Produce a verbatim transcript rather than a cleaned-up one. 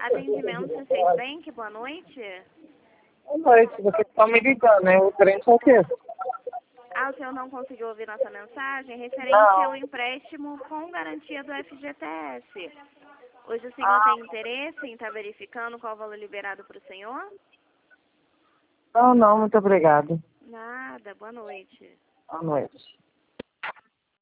Atendimento Cecília Bank, boa noite. Boa noite, você está me ligando, né? O cliente é o quê? Ah, o senhor não conseguiu ouvir nossa mensagem referente Não. ao empréstimo com garantia do F G T S. Hoje o senhor Ah. tem interesse em estar verificando qual o valor liberado para o senhor? Não, não, muito obrigado. Nada, boa noite. Boa noite.